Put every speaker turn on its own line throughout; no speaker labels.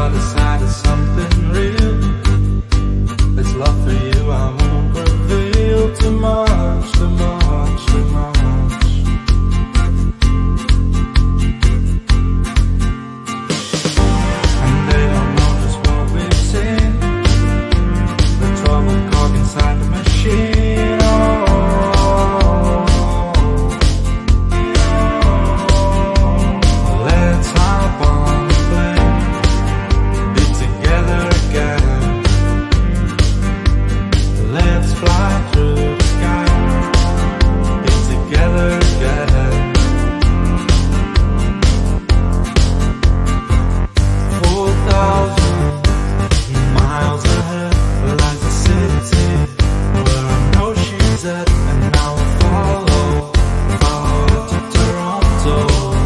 other side of something real. It's love for you, I won't reveal too much, too much, too much. And they don't know just what we've seen, the trouble cog inside the machine. Let's hop on the plane, be together again. Let's fly through the sky, be together again. 4,000 miles ahead lies a city where I know she's at, and now I follow to Toronto.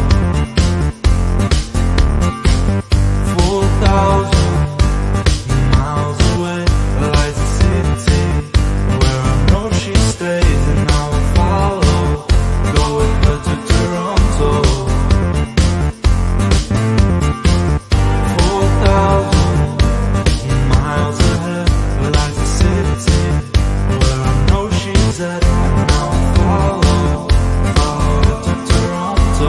4,000 miles away lies a city where I know she stays, and now I follow, go with her to Toronto. 4,000 miles ahead lies a city where I know she's at, and now I follow to Toronto.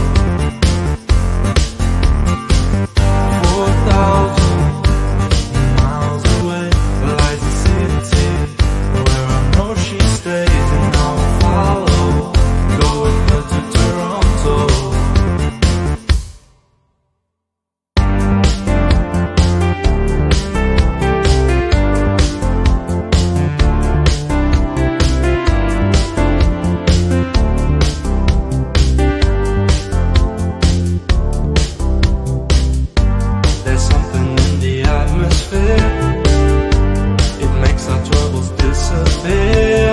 4,000 miles away lies a city where I know she stays, and now I follow, go with her to Toronto. There's something in the atmosphere, it makes our troubles disappear.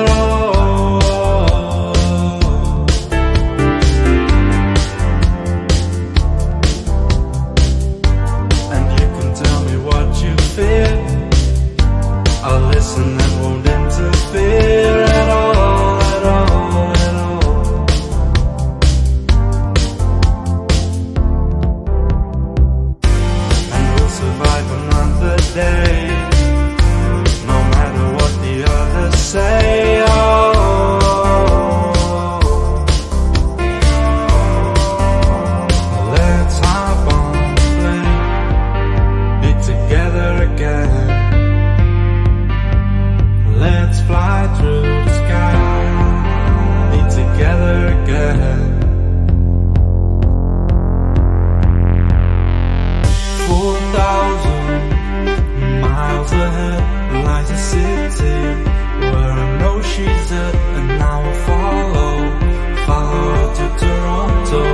And you can tell me what you feel, I'll listen and won't interfere at all, at all, at all. And we'll survive another day, no matter what the others say. Let's hop on the plane, be together again. Let's fly through the sky, be together again. 4,000 miles ahead lies a city where I know she's at, and now I follow to Toronto.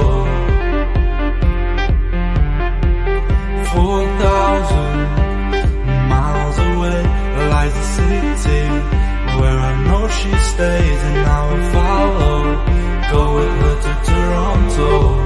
4,000 miles away lies a city where I know she stays, and now I follow, go with her to Toronto.